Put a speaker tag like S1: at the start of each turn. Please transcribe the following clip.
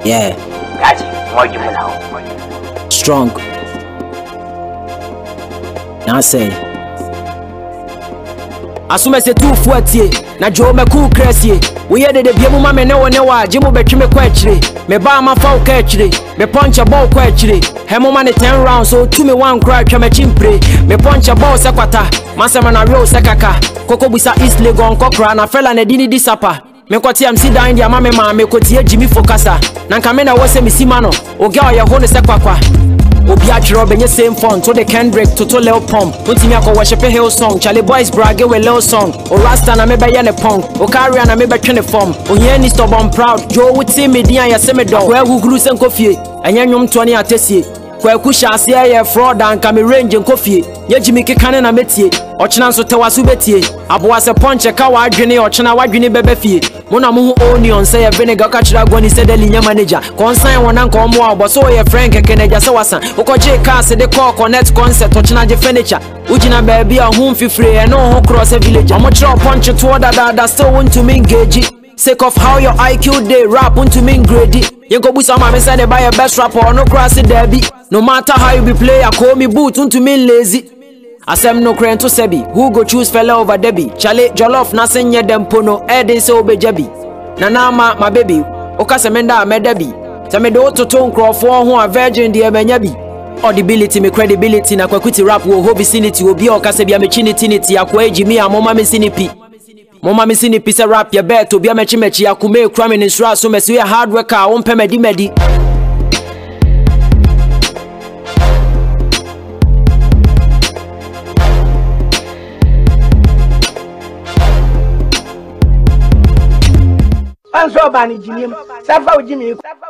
S1: Yeah.
S2: Gaji, what you now?
S1: Strong. Now say. Assume say 240. Na Joe me cool crazy. We had the biemu ma me ne wo ne wa jimu betwe me kwachire. Me ba ma fa kwachire. Me punch a ball kwachire. Hemo ma ne 10 rounds so 2 me 1 cry twa me chimpre. Me punch a ball sekwata. Masema na real sekaka. Koko busa East Legon kokra na fella na dini disapa. Me kwati am sit down dia ma me kwoti Jimmy Focasa. Na nka me na wo se me simano. Oga oye ho ne sekwakwa. Obi atro benye same font to the Kendrick to Lil Pump. Untimi akọ worship Hill song. Charlie Boys brag we Lil song. O Rasta na me be ye ne pong. O carry na me be twe ne form. O ye ni stubborn proud. Joe wuti me dia ya se me do. Kwa guguru se nkofie. Anya nwom to ne atesie. Kwa kusha ase ye fraud and ka me range nkofie. Ye Jimmy kekane na metie. Ochina nso te wasu betie. Aboa se ponche ka wa adwene ochina wadwene bebe fie. Mona mu onion say vinegar ka chira goni se deli nya manager. Consign wona nka omo abo so ye friend kekeneja se wasan. Ukoje ka se de call connect concept ochina je furniture. Ujina baby a home fifre e no ho cross a village. Omo chira punch to that still want to me engage. Sake of how your IQ dey rap want to me grade. You go boost my me say they buy your best rapper no cross it derby. No matter how you be player call me boot want to me lazy. Asem no crane to sebi. Who go choose fella over Debbie? Chale jollof na senye dempono. Edin se obe jabi. Nana my baby. Oka semenda me debi. Se me do to ton crofo ho a virgin de menyabi. Audibility me credibility na kwakuti rap wo vicinity obi oka se bia me chinity akwa ejimi a moma me sinipi. Moma me sinipi se rap ya bet obi a mechi akume kra me nsura so me se hard worker a won pe medi.
S3: Answer bani Jimmy. Safa Jimmy.